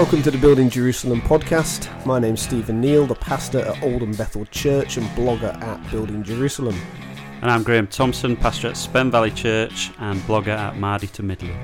Welcome to the Building Jerusalem podcast. My name's Stephen Neal, the pastor at Oldham Bethel Church and blogger at Building Jerusalem. And I'm Graham Thompson, pastor at Spen Valley Church and blogger at Mardy to Midland.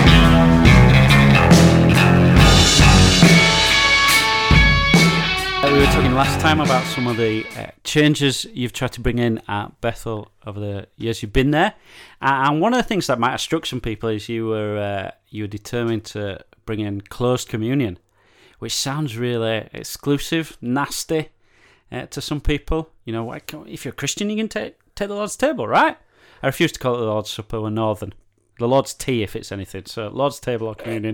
We were talking last time about some of the changes you've tried to bring in at Bethel over the years you've been there. And one of the things that might have struck some people is you were determined to bring in closed communion, which sounds really exclusive, nasty to some people. You know, if you're a Christian, you can take the Lord's table, right? I refuse to call it the Lord's Supper. We're Northern. The Lord's tea, if it's anything. So Lord's table or communion.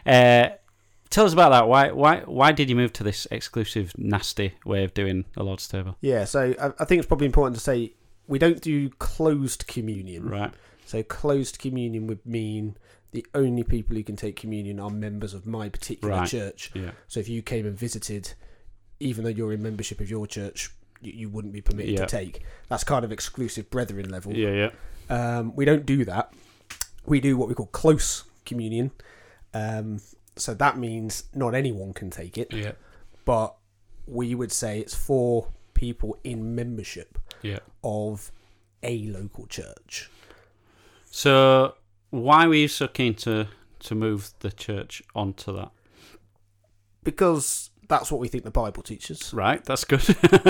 Tell us about that. Why did you move to this exclusive, nasty way of doing the Lord's table? Yeah, so I think it's probably important to say we don't do closed communion. Right. So closed communion would mean the only people who can take communion are members of my particular church. Yeah. So if you came and visited, even though you're in membership of your church, you wouldn't be permitted to take. That's kind of exclusive brethren level. Yeah. We don't do that. We do what we call close communion. So that means not anyone can take it. Yeah. But we would say it's for people in membership of a local church. So why were you so keen to move the church onto that? Because that's what we think the Bible teaches. Right, that's good.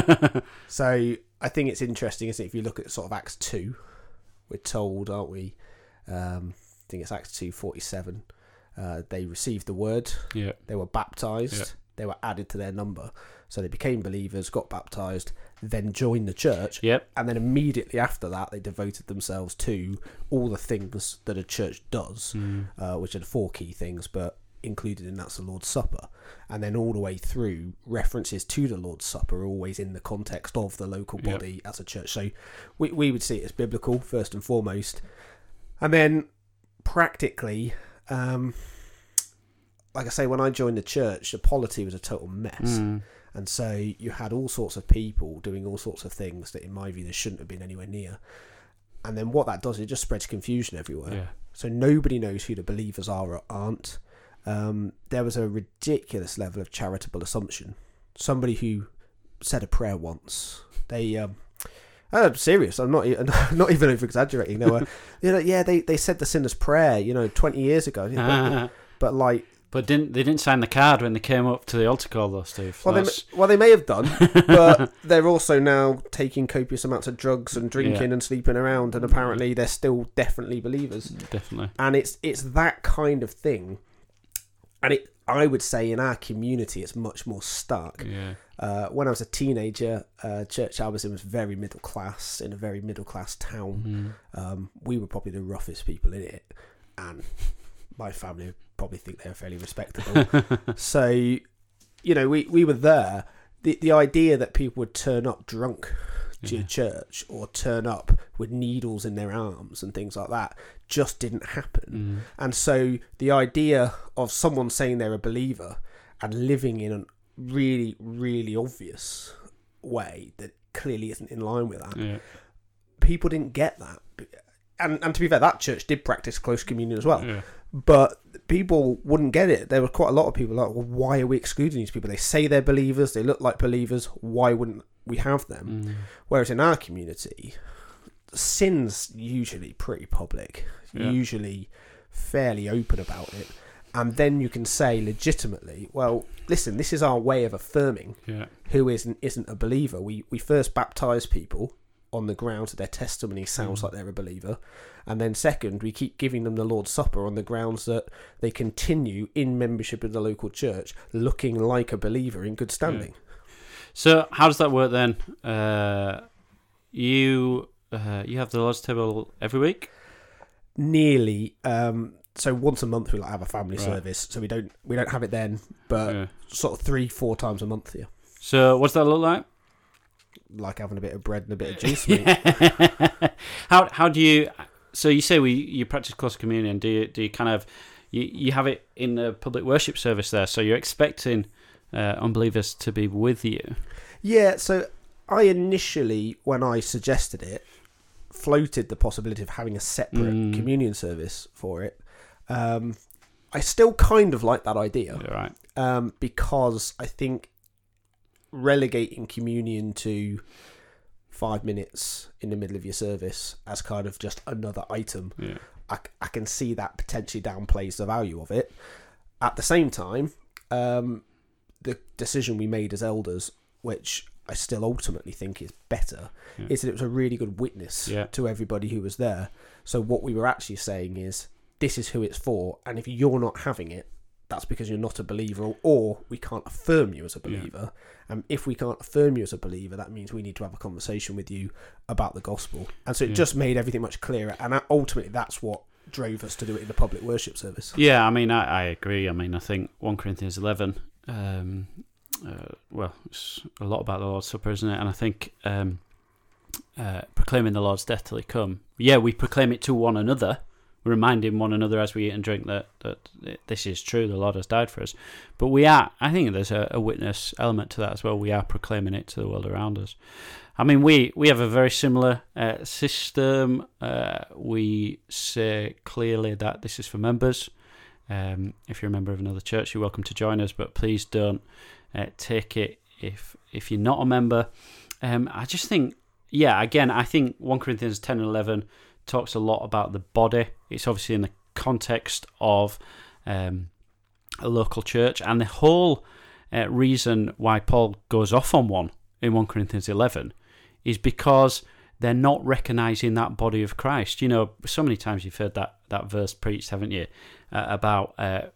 So I think it's interesting, isn't it? If you look at sort of Acts 2, we're told, aren't we? I think it's Acts 2:47. They received the word. Yeah. They were baptized. Yeah. They were added to their number. So they became believers, got baptized, then joined the church. Yep. And then immediately after that, they devoted themselves to all the things that a church does, which are the four key things, but included in that's the Lord's Supper. And then all the way through, references to the Lord's Supper are always in the context of the local body as a church. So we would see it as biblical, first and foremost. And then practically, like I say, when I joined the church, the polity was a total mess. And so you had all sorts of people doing all sorts of things that, in my view, they shouldn't have been anywhere near. And then what that does, it just spreads confusion everywhere. Yeah. So nobody knows who the believers are or aren't. There was a ridiculous level of charitable assumption. Somebody who said a prayer once, I'm serious. I'm not even over exaggerating. They were, they said the sinner's prayer, 20 years ago. But they didn't sign the card when they came up to the altar call, though, Steve. Well, they may have done, but they're also now taking copious amounts of drugs and drinking and sleeping around, and apparently they're still definitely believers. Definitely. And it's that kind of thing. And I would say in our community, it's much more stark. Yeah. When I was a teenager, church I was in was very middle class, in a very middle class town. We were probably the roughest people in it, and my family would probably think they were fairly respectable. So, we were there. The idea that people would turn up drunk to your church or turn up with needles in their arms and things like that just didn't happen. And so the idea of someone saying they're a believer and living in a really, really obvious way that clearly isn't in line with that, people didn't get that. And to be fair, that church did practice close communion as well. Yeah. But people wouldn't get it. There were quite a lot of people like, well, why are we excluding these people? They say they're believers. They look like believers. Why wouldn't we have them? Whereas in our community, sin's usually pretty public, usually fairly open about it. And then you can say legitimately, well, listen, this is our way of affirming who isn't a believer. We first baptise people on the grounds that their testimony sounds like they're a believer, and then second, we keep giving them the Lord's Supper on the grounds that they continue in membership of the local church looking like a believer in good standing. So how does that work then? You have the Lord's table every week? Nearly. So once a month we have a family service, so we don't have it then, but sort of 3-4 times a month. So what's that look like? Like having a bit of bread and a bit of juice. Mate. How do you? So you say you practice close communion. Do you kind of you have it in the public worship service there? So you're expecting unbelievers to be with you. Yeah. So I initially, when I suggested it, floated the possibility of having a separate communion service for it. I still kind of like that idea. Right. Because I think relegating communion to 5 minutes in the middle of your service as kind of just another item, I can see that potentially downplays the value of it. At the same time, the decision we made as elders, which I still ultimately think is better, is that it was a really good witness to everybody who was there. So what we were actually saying is, this is who it's for, and if you're not having it, that's because you're not a believer, or we can't affirm you as a believer. And if we can't affirm you as a believer, that means we need to have a conversation with you about the gospel. And so it just made everything much clearer. And ultimately, that's what drove us to do it in the public worship service. Yeah, I mean, I agree. I mean, I think 1 Corinthians 11, well, it's a lot about the Lord's Supper, isn't it? And I think proclaiming the Lord's death till he come. Yeah, we proclaim it to one another, reminding one another as we eat and drink that this is true, the Lord has died for us. But I think there's a witness element to that as well. We are proclaiming it to the world around us. I mean, we have a very similar system. We say clearly that this is for members. If you're a member of another church, you're welcome to join us, but please don't take it if you're not a member. I just think, again, I think 1 Corinthians 10 and 11 talks a lot about the body. It's obviously in the context of a local church, and the whole reason why Paul goes off on one in 1 Corinthians 11 is because they're not recognising that body of Christ. You know, so many times you've heard that verse preached, haven't you, about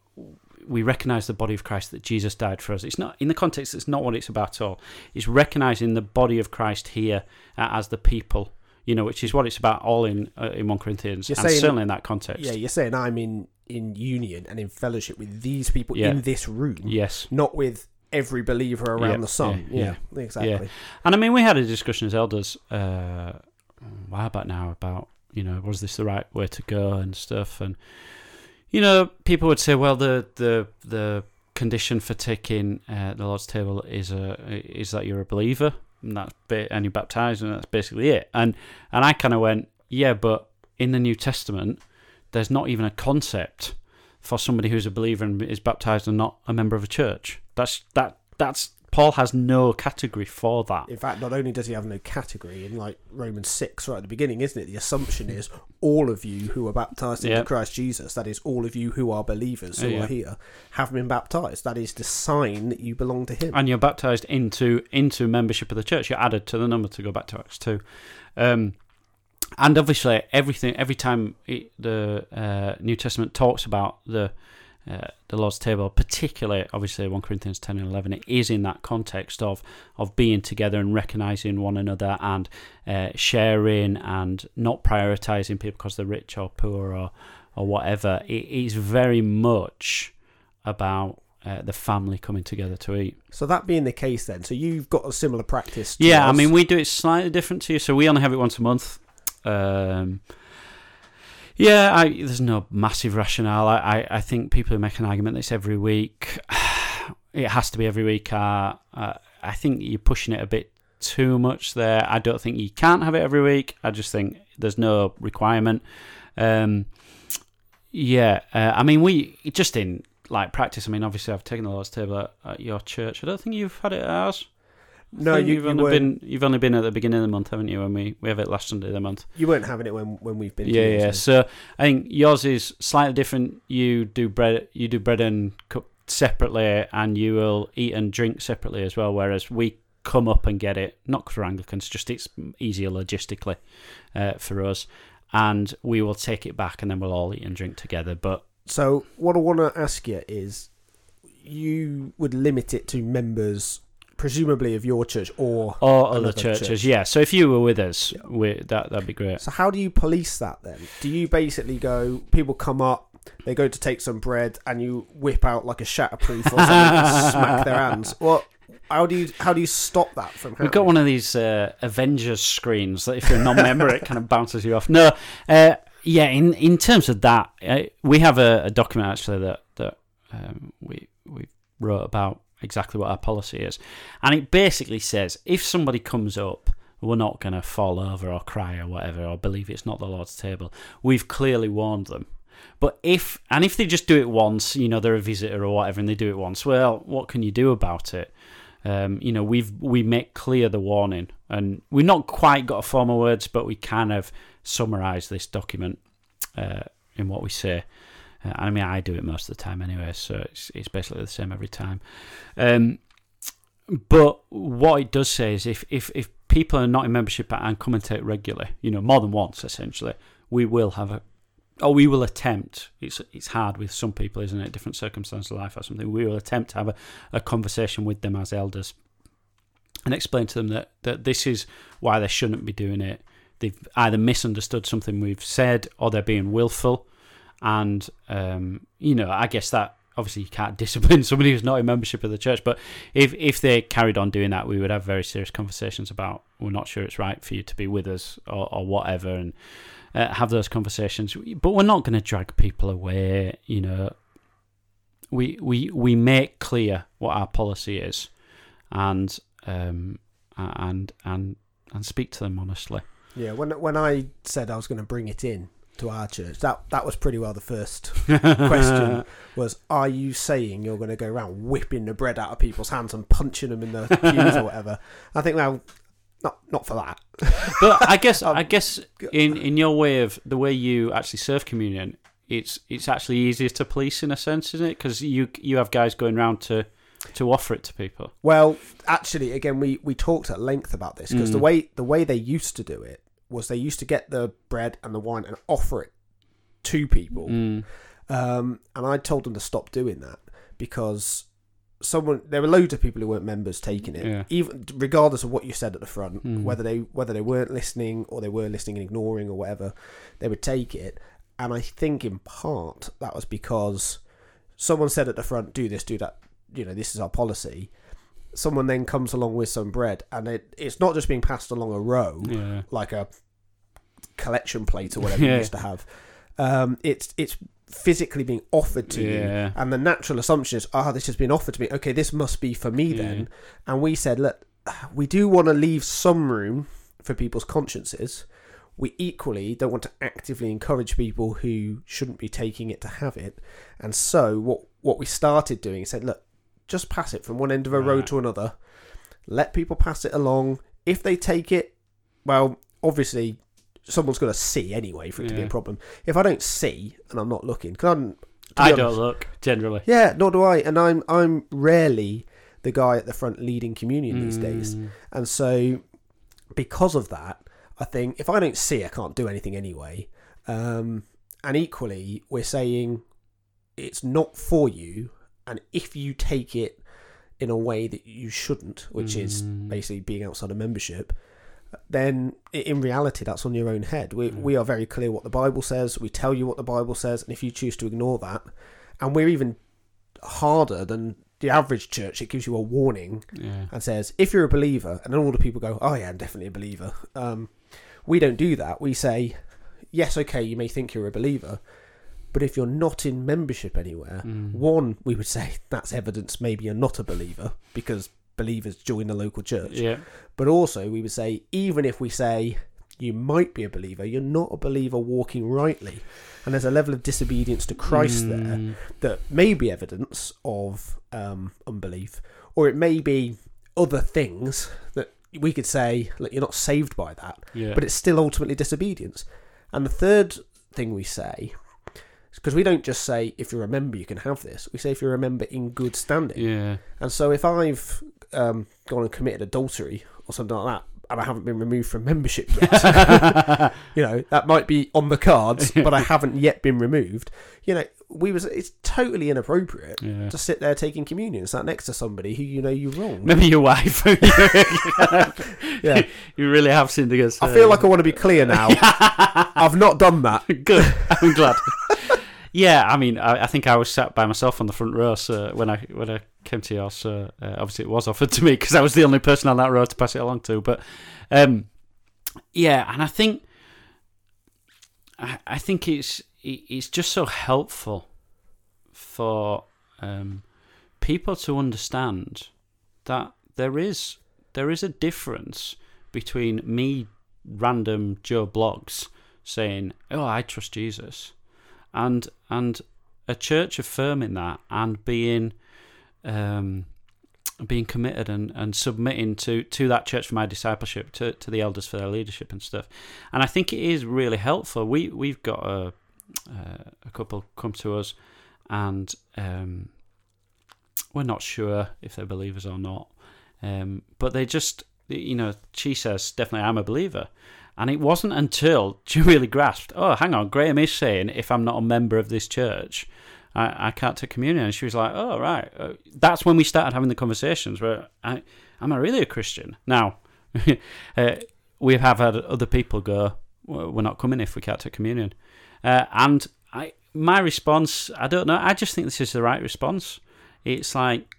we recognise the body of Christ, that Jesus died for us. It's not, in the context, it's not what it's about at all. It's recognising the body of Christ here as the people, you know, which is what it's about all in 1 Corinthians, and certainly in that context. Yeah, you're saying I'm in union and in fellowship with these people in this room. Yes. Not with every believer around the sun. Yeah, exactly. Yeah. And I mean, we had a discussion as elders a while back now about, you know, was this the right way to go and stuff. And, you know, people would say, well, the condition for taking the Lord's table is that you're a believer. And you're baptized, and that's basically it. And I kind of went, yeah, but in the New Testament, there's not even a concept for somebody who's a believer and is baptized and not a member of a church. That's Paul has no category for that. In fact, not only does he have no category, in like Romans 6 right at the beginning, isn't it? The assumption is all of you who are baptized into Christ Jesus, that is all of you who are believers who are here, have been baptized. That is the sign that you belong to him. And you're baptized into membership of the church. You're added to the number, to go back to Acts 2. And obviously, every time the New Testament talks about the Lord's table, particularly obviously 1 Corinthians 10 and 11, it is in that context of being together and recognising one another and sharing and not prioritising people because they're rich or poor or whatever. It is very much about the family coming together to eat. So that being the case then, so you've got a similar practice to us. I mean, we do it slightly different to you. So we only have it once a month. There's no massive rationale. I think people who make an argument that it's every week, it has to be every week. I think you're pushing it a bit too much there. I don't think you can't have it every week. I just think there's no requirement. I mean, we just in like practice. I mean, obviously, I've taken the Lord's table at your church. I don't think you've had it at ours. No, you've only been at the beginning of the month, haven't you? When we have it last Sunday of the month. You weren't having it when we've been. Yeah. So I think yours is slightly different. You do bread and cup separately, and you will eat and drink separately as well. Whereas we come up and get it, not for Anglicans, just it's easier logistically for us, and we will take it back, and then we'll all eat and drink together. But so what I want to ask you is, you would limit it to members, presumably of your church or other churches, church. Yeah. So if you were with us, that'd be great. So how do you police that then? Do you basically go, people come up, they go to take some bread, and you whip out like a shatterproof or something and smack their hands? Well, how do you stop that from happening? We've got one of these Avengers screens that if you're a non-member, it kind of bounces you off. No, in terms of that, we have a document actually that we wrote about exactly what our policy is, and it basically says if somebody comes up, we're not going to fall over or cry or whatever or believe it's not the Lord's table. We've clearly warned them, But if they just do it once, they're a visitor or whatever, and they do it once, well, what can you do about it? We make clear the warning, and we've not quite got a formal words, but we kind of summarise this document in what we say. I mean, I do it most of the time anyway, so it's basically the same every time. But what it does say is if people are not in membership and come and take regularly, more than once, essentially, we will attempt, it's hard with some people, isn't it, different circumstances of life or something, we will attempt to have a conversation with them as elders and explain to them that this is why they shouldn't be doing it. They've either misunderstood something we've said, or they're being willful. And, I guess that, obviously you can't discipline somebody who's not in membership of the church, but if they carried on doing that, we would have very serious conversations about, we're not sure it's right for you to be with us or whatever, and have those conversations. But we're not going to drag people away. We make clear what our policy is, and speak to them honestly. Yeah, when I said I was going to bring it in to our church, that was pretty well the first question was, are you saying you're going to go around whipping the bread out of people's hands and punching them in the pews or whatever? I think, well, not for that. But I guess in your way of the way you actually serve communion, it's actually easier to police in a sense, isn't it? Because you have guys going around to offer it to people. Well, actually, again, we talked at length about this, because the way they used to do it was they used to get the bread and the wine and offer it to people. And I told them to stop doing that, because there were loads of people who weren't members taking it, even regardless of what you said at the front, whether they weren't listening or they were listening and ignoring or whatever, they would take it. And I think in part that was because someone said at the front, do this, do that, this is our policy. Someone then comes along with some bread, and it's not just being passed along a row, like a collection plate or whatever you used to have. It's physically being offered to you, and the natural assumption is, this has been offered to me, okay, this must be for me then. And we said, look, we do want to leave some room for people's consciences. We equally don't want to actively encourage people who shouldn't be taking it to have it. And so what we started doing is said, look, just pass it from one end of a road to another. Let people pass it along. If they take it, well, obviously someone's going to see anyway for it to be a problem. If I don't see and I'm not looking, because I don't look generally. Yeah, nor do I, and I'm rarely the guy at the front leading communion these days, and so because of that, I think if I don't see, I can't do anything anyway. And equally, we're saying it's not for you. And if you take it in a way that you shouldn't, which is basically being outside of membership, then in reality, that's on your own head. We are very clear what the Bible says. We tell you what the Bible says. And if you choose to ignore that, and we're even harder than the average church, it gives you a warning and says, if you're a believer, and then all the people go, oh yeah, I'm definitely a believer. We don't do that. We say, yes, okay, you may think you're a believer, but if you're not in membership anywhere, one, we would say that's evidence maybe you're not a believer, because believers join the local church. Yeah. But also we would say, even if we say you might be a believer, you're not a believer walking rightly. And there's a level of disobedience to Christ there that may be evidence of unbelief, or it may be other things that we could say, look, you're not saved by that, but it's still ultimately disobedience. And the third thing we say, because we don't just say, if you're a member, you can have this. We say, if you're a member in good standing. Yeah. And so if I've gone and committed adultery or something like that, and I haven't been removed from membership yet, that might be on the cards, but I haven't yet been removed. It's totally inappropriate to sit there taking communion, sat next to somebody who you wronged. Maybe your wife. You really have sinned against her. I feel like I want to be clear now. I've not done that. Good. I'm glad. Yeah, I mean, I think I was sat by myself on the front row when I came to yours. So obviously, it was offered to me because I was the only person on that row to pass it along to. But and I think it's just so helpful for people to understand that there is a difference between me, random Joe Bloggs, saying, "Oh, I trust Jesus," and a church affirming that and being committed and submitting to that church for my discipleship, to the elders for their leadership and stuff. And I think it is really helpful. We've got a couple come to us, and we're not sure if they're believers or not, but they just, she says, definitely I'm a believer. And it wasn't until she really grasped, oh, hang on, Graham is saying if I'm not a member of this church, I can't take communion. And she was like, oh, right. That's when we started having the conversations where, am I really a Christian? Now, we have had other people go, well, we're not coming if we can't take communion. And my response, I don't know, I just think this is the right response. It's like,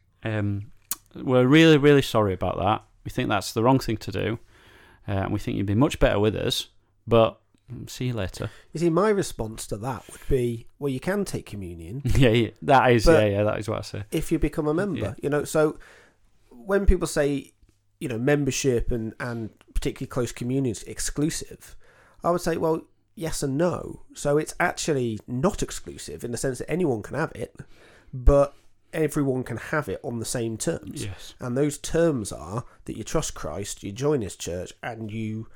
we're really, really sorry about that. We think that's the wrong thing to do. And we think you'd be much better with us, but see you later. You see, my response to that would be, well, you can take communion. Yeah, that is what I say. If you become a member, so when people say, membership and particularly close communion is exclusive, I would say, well, yes and no. So it's actually not exclusive in the sense that anyone can have it, but everyone can have it on the same terms. Yes. And those terms are that you trust Christ, you join his church, and you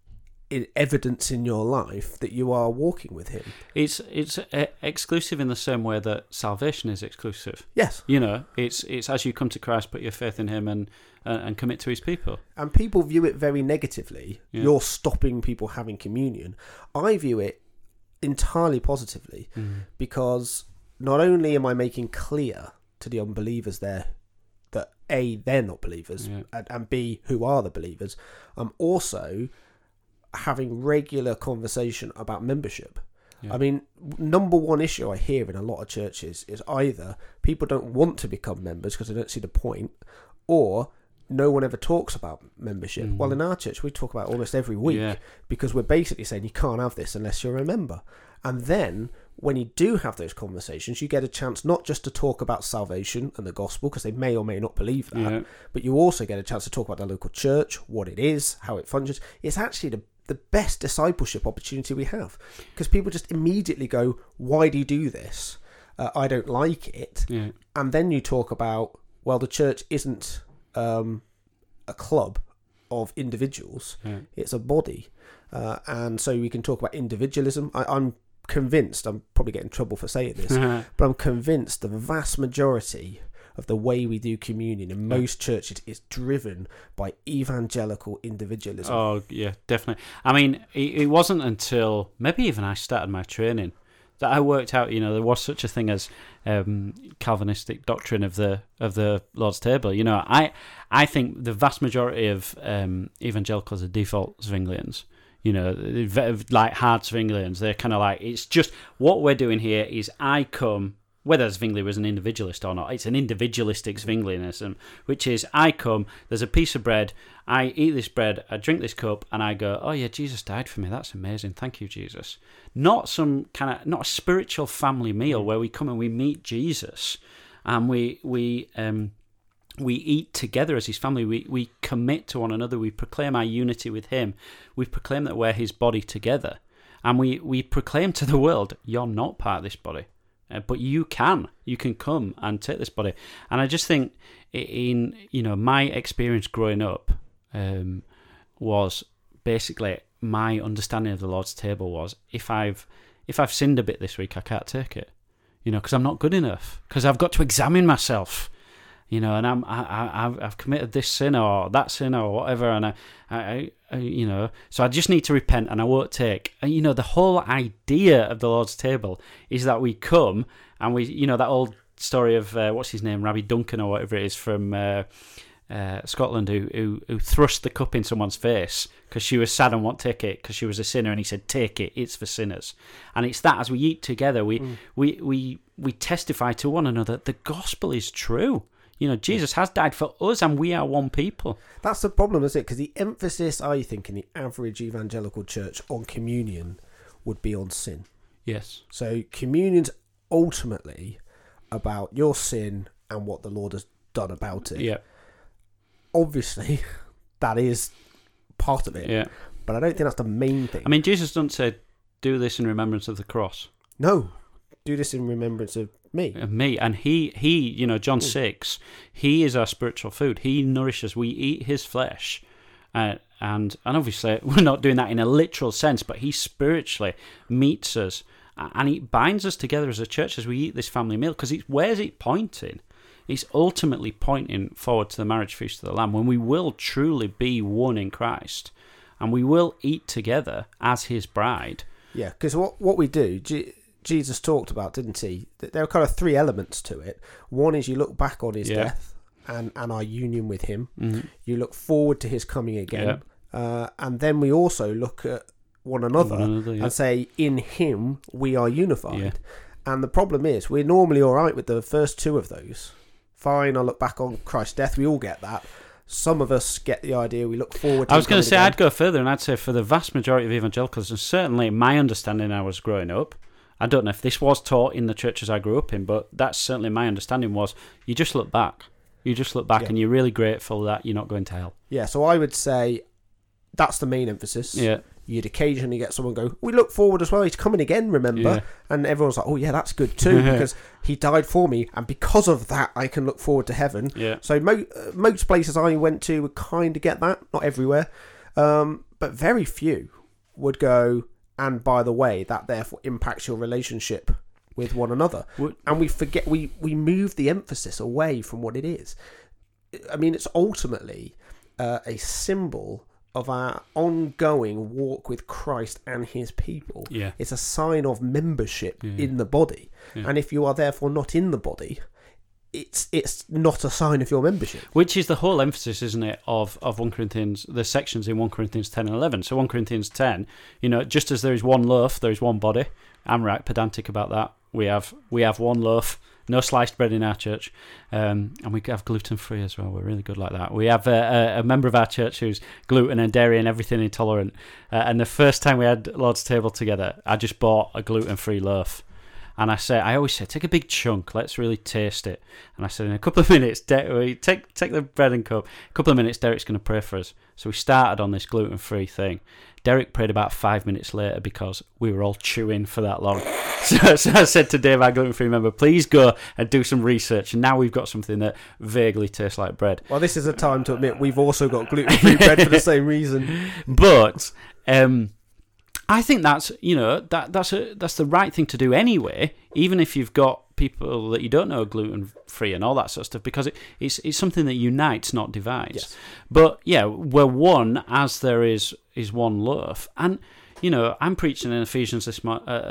evidence in your life that you are walking with him. It's exclusive in the same way that salvation is exclusive. Yes. It's as you come to Christ, put your faith in him and commit to his people. And people view it very negatively. Yeah. You're stopping people having communion. I view it entirely positively because not only am I making clear to the unbelievers there that A, they're not believers, and B, who are the believers, I'm also having regular conversation about membership. Yeah. I mean, number one issue I hear in a lot of churches is either people don't want to become members because they don't see the point, or no one ever talks about membership. Well, in our church, we talk about it almost every week because we're basically saying you can't have this unless you're a member. And then when you do have those conversations, you get a chance not just to talk about salvation and the gospel, because they may or may not believe that, but you also get a chance to talk about the local church, what it is, how it functions. It's actually the best discipleship opportunity we have, because people just immediately go, why do you do this? I don't like it. Yeah. And then you talk about, well, the church isn't a club of individuals, it's a body. And so we can talk about individualism. I'm convinced, I'm probably getting in trouble for saying this, but I'm convinced the vast majority of the way we do communion in most churches is driven by evangelical individualism. Oh, yeah, definitely. I mean, it wasn't until maybe even I started my training that I worked out, there was such a thing as Calvinistic doctrine of the Lord's table. I think the vast majority of evangelicals are default Zwinglians. Like hard Zwinglians. They're kind of like, it's just, what we're doing here is I come, whether Zwingli was an individualist or not, it's an individualistic Zwinglianism, which is I come, there's a piece of bread, I eat this bread, I drink this cup, and I go, oh yeah, Jesus died for me, that's amazing, thank you, Jesus. Not a spiritual family meal where we come and we meet Jesus, and we eat together as his family. We commit to one another. We proclaim our unity with him. We proclaim that we're his body together. And we proclaim to the world, you're not part of this body. But you can come and take this body. And I just think in my experience growing up was basically my understanding of the Lord's table was if I've sinned a bit this week, I can't take it. Because I'm not good enough. Because I've got to examine myself. And I've committed this sin or that sin or whatever, and I so I just need to repent and I won't take. And the whole idea of the Lord's table is that we come and we, that old story of what's his name, Rabbi Duncan or whatever it is from Scotland, who thrust the cup in someone's face because she was sad and won't take it because she was a sinner, and he said, "Take it, it's for sinners." And it's that as we eat together, we testify to one another the gospel is true. Jesus has died for us and we are one people. That's the problem, isn't it? Because the emphasis, I think, in the average evangelical church on communion would be on sin. Yes. So communion's ultimately about your sin and what the Lord has done about it. Yeah. Obviously, that is part of it. Yeah. But I don't think that's the main thing. I mean, Jesus doesn't say, do this in remembrance of the cross. No. Do this in remembrance of me. And he, John 6, he is our spiritual food. He nourishes. We eat his flesh. And obviously, we're not doing that in a literal sense, but he spiritually meets us. And he binds us together as a church as we eat this family meal. Because where's it pointing? It's ultimately pointing forward to the marriage feast of the Lamb, when we will truly be one in Christ. And we will eat together as his bride. Yeah, because what we do... Jesus talked about, didn't he? There are kind of three elements to it. One is you look back on his death and our union with him. Mm-hmm. You look forward to his coming again. And then we also look at one another and say, in him we are unified. Yeah. And the problem is, we're normally all right with the first two of those. Fine, I look back on Christ's death. We all get that. Some of us get the idea. We look forward to I was going to say, again. I'd go further, and I'd say for the vast majority of evangelicals, and certainly my understanding I was growing up, I don't know if this was taught in the churches I grew up in, but that's certainly my understanding was you just look back. You just look back and you're really grateful that you're not going to hell. Yeah, so I would say that's the main emphasis. Yeah. You'd occasionally get someone go, we look forward as well, he's coming again, remember? Yeah. And everyone's like, oh yeah, that's good too, because he died for me, and because of that, I can look forward to heaven. Yeah. So most places I went to would kind of get that, not everywhere, but very few would go... And by the way, that therefore impacts your relationship with one another. And we forget, we move the emphasis away from what it is. I mean, it's ultimately a symbol of our ongoing walk with Christ and his people. Yeah. It's a sign of membership in the body. Yeah. And if you are therefore not in the body, it's not a sign of your membership. Which is the whole emphasis, isn't it, of 1 Corinthians, the sections in 1 Corinthians 10 and 11. So 1 Corinthians 10, just as there is one loaf, there is one body. I'm right pedantic about that. We have one loaf, no sliced bread in our church, and we have gluten-free as well. We're really good like that. We have a member of our church who's gluten and dairy and everything intolerant. And the first time we had Lord's Table together, I just bought a gluten-free loaf. And I always say, take a big chunk, let's really taste it. And I said, in a couple of minutes, take the bread and cup. A couple of minutes, Derek's going to pray for us. So we started on this gluten-free thing. Derek prayed about 5 minutes later because we were all chewing for that long. So I said to Dave, our gluten-free member, please go and do some research. And now we've got something that vaguely tastes like bread. Well, this is a time to admit we've also got gluten-free bread for the same reason. But... I think that's that's the right thing to do anyway, even if you've got people that you don't know are gluten free and all that sort of stuff, because it's something that unites, not divides. Yes. But yeah, we're one as there is one loaf, and I'm preaching in Ephesians at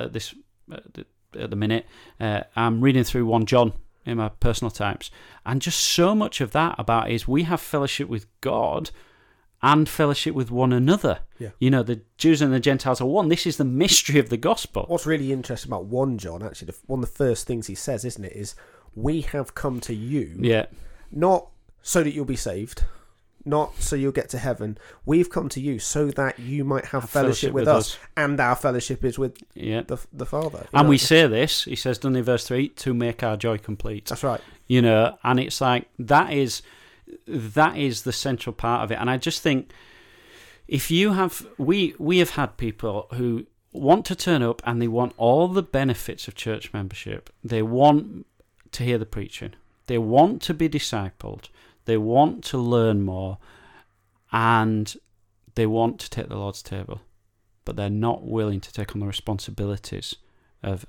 the minute. I'm reading through 1 John in my personal times, and just so much of that about is we have fellowship with God and fellowship with one another. Yeah. The Jews and the Gentiles are one. This is the mystery of the gospel. What's really interesting about 1 John, actually, one of the first things he says, isn't it, is we have come to you, not so that you'll be saved, not so you'll get to heaven. We've come to you so that you might have fellowship with us, and our fellowship is with the Father. And we say this, he says, doesn't he, verse 3, to make our joy complete. That's right. And it's like, that is the central part of it. And I just think if you have we have had people who want to turn up and they want all the benefits of church membership. They want to hear the preaching, they want to be discipled, they want to learn more, and they want to take the Lord's table, but they're not willing to take on the responsibilities of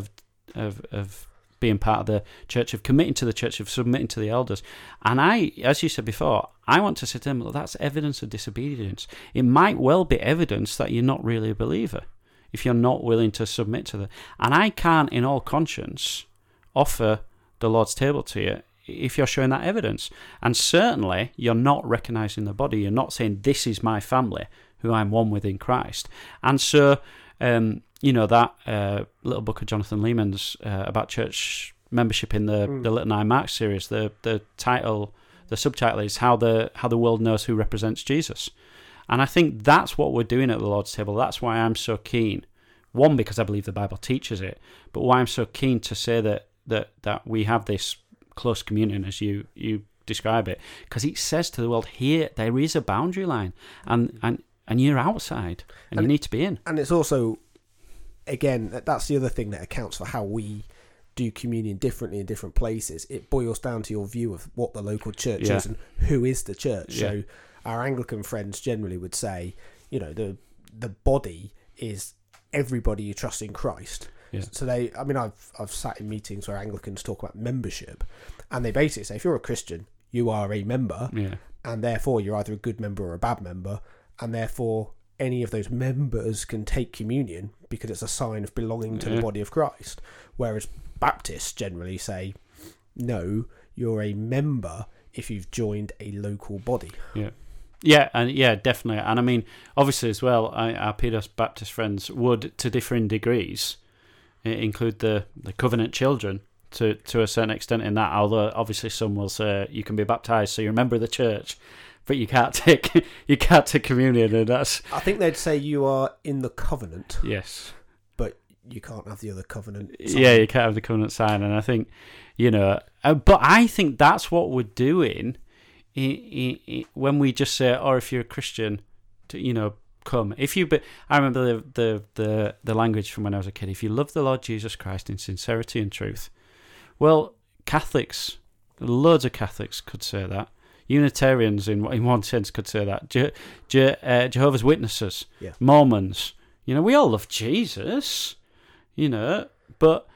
being part of the church, of committing to the church, of submitting to the elders. And I, as you said before, I want to say to them, well, that's evidence of disobedience. It might well be evidence that you're not really a believer if you're not willing to submit to the... And I can't, in all conscience, offer the Lord's table to you if you're showing that evidence. And certainly, you're not recognising the body. You're not saying, this is my family, who I'm one with in Christ. And so... that little book of Jonathan Lehman's about church membership in the Little 9 Marks series, the subtitle is how the world knows who represents Jesus. And I think that's what we're doing at the Lord's table. That's why I'm so keen. One, because I believe the Bible teaches it, but why I'm so keen to say that we have this close communion as you describe it, because it says to the world, here there is a boundary line, and you're outside, and you need to be in. And it's also again, that's the other thing that accounts for how we do communion differently in different places. It boils down to your view of what the local church is and who is the church. So our Anglican friends generally would say, you know, the body is everybody who trusts in Christ. Yeah. So I've sat in meetings where Anglicans talk about membership, and they basically say, if you're a Christian, you are a member, and therefore you're either a good member or a bad member, and therefore any of those members can take communion because it's a sign of belonging to the body of Christ. Whereas Baptists generally say, no, you're a member if you've joined a local body. Definitely. And I mean, obviously as well, our Pedos Baptist friends would, to differing degrees, include the covenant children to a certain extent in that, although obviously some will say you can be baptized so you're a member of the church, but you can't take communion, and that's, I think they'd say you are in the covenant. Yes. But you can't have the other covenant sign. Yeah, you can't have the covenant sign, and I think, you know, but I think that's what we're doing when we just say, or if you're a Christian, you know, come. I remember the language from when I was a kid. If you love the Lord Jesus Christ in sincerity and truth, well, Catholics, loads of Catholics could say that. Unitarians, in one sense, could say that. Jehovah's Witnesses, Mormons, you know, we all love Jesus, you know, but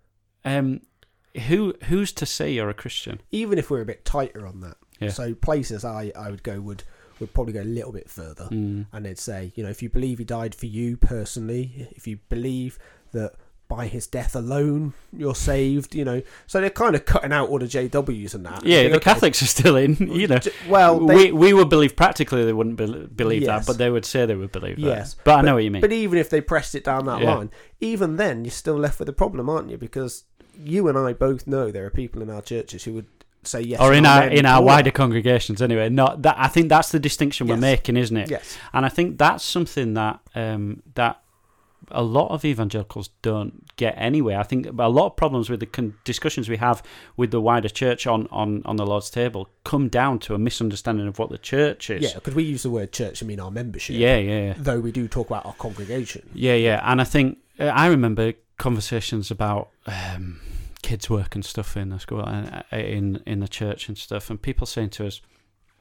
who's to say you're a Christian? Even if we're a bit tighter on that. Yeah. So places I would go would probably go a little bit further, and they'd say, you know, if you believe he died for you personally, if you believe that by his death alone you're saved, you know, so they're kind of cutting out all the JWs and that. Yeah, the Catholics are still in, you know. Well, we would believe practically they wouldn't believe that, but they would say they would believe that. Yes, but I know what you mean. But even if they pressed it down that line, even then you're still left with a problem, aren't you? Because you and I both know there are people in our churches who would say yes, or in our wider congregations anyway. Not that, I think that's the distinction we're making, isn't it? Yes. And I think that's something that that a lot of evangelicals don't get anyway. I think a lot of problems with the discussions we have with the wider church on the Lord's table come down to a misunderstanding of what the church is. Yeah, because we use the word church, I mean our membership. Yeah. Though we do talk about our congregation. Yeah. And I think I remember conversations about kids' work and stuff in the school, in the church and stuff, and people saying to us,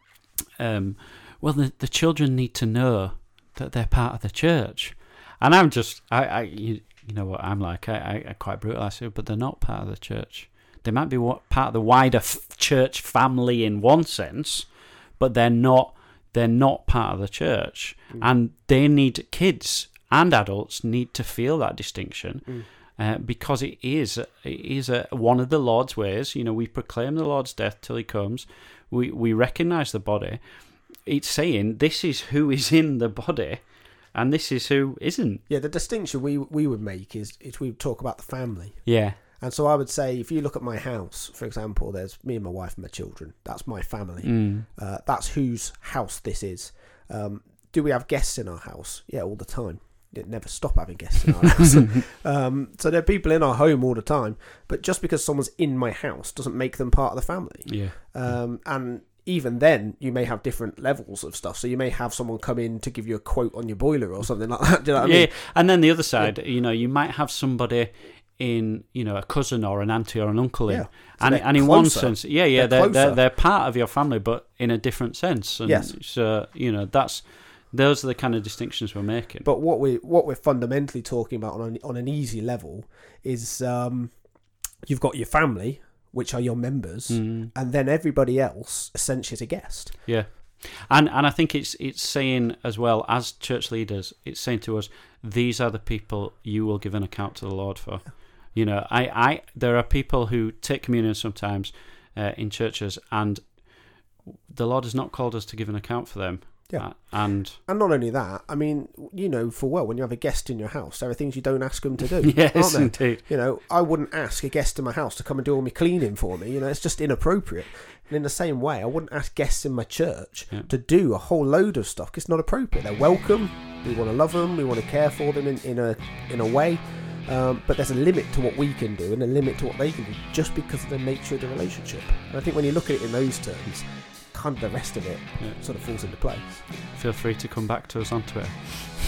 well, the children need to know that they're part of the church. And I'm just, you know what I'm like, I quite brutal. I say, but they're not part of the church. They might be part of the wider church family in one sense, but they're not part of the church. And they need, kids and adults need to feel that distinction. Because it is one of the Lord's ways. You know, we proclaim the Lord's death till he comes. We recognise the body. It's saying this is who is in the body, and this is who isn't. Yeah, the distinction we would make is we talk about the family. Yeah. And so I would say, if you look at my house, for example, there's me and my wife and my children. That's my family. That's whose house this is. Do we have guests in our house? Yeah, all the time. It never stop having guests in our house. So there are people in our home all the time, but just because someone's in my house doesn't make them part of the family. Yeah. And even then, you may have different levels of stuff. So you may have someone come in to give you a quote on your boiler or something like that. Do you know what I mean? And then the other side, you know, you might have somebody in, you know, a cousin or an auntie or an uncle in. So and in one sense, they're part of your family, but in a different sense. And yes. So, you know, those are the kind of distinctions we're making. But what we're fundamentally talking about on an easy level is you've got your family, which are your members, and then everybody else essentially is a guest. Yeah. And I think it's saying as well, as church leaders, it's saying to us, these are the people you will give an account to the Lord for. Yeah. You know, there are people who take communion sometimes in churches, and the Lord has not called us to give an account for them. Yeah, and not only that, I mean, you know, when you have a guest in your house, there are things you don't ask them to do. Yes, indeed. You know, I wouldn't ask a guest in my house to come and do all my cleaning for me. You know, it's just inappropriate. And in the same way, I wouldn't ask guests in my church to do a whole load of stuff. It's not appropriate. They're welcome. We want to love them. We want to care for them in a way. But there's a limit to what we can do and a limit to what they can do, just because of the nature of the relationship. And I think when you look at it in those terms, kind of the rest of it sort of falls into place. Feel free to come back to us on Twitter.